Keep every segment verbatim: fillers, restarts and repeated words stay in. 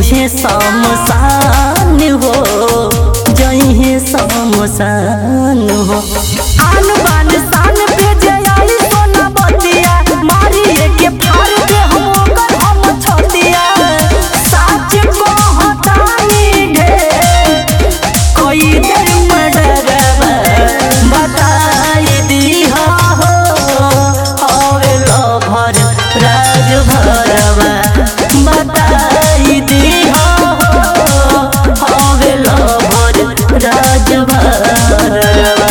पूछे शमशान हो जइहे शमशान हो। आन बान शान पे जयाई सोना बतिया मारिए के फाड़ दे हम ओकर हम छतिया। सच कहतानी ढेर कोई दर मडरवा बताई दीहा हो हवे लभर राज भरवा बताई दीहा हो हवे लभर राज भरवा।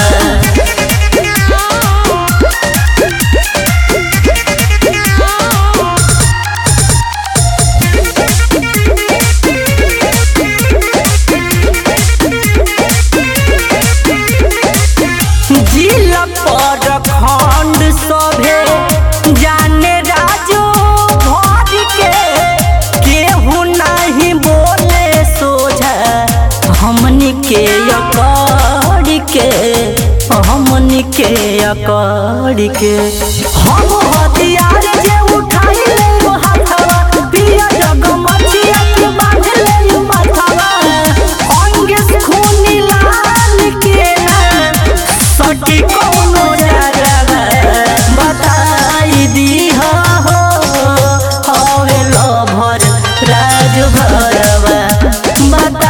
जिला पर खंड सभे जाने राजो भर के केहू नहीं बोले सोझा हमनी के अकड़ के हमनी के अकड़ के। हम हथियार जे उठाई ले हाथवा पिया जगमचिया के बांध ले माथवा। अंगे खूनी लाल के ना सटी कोनो जगवा बताई दीहा हो हवे लभर राज भरवा बता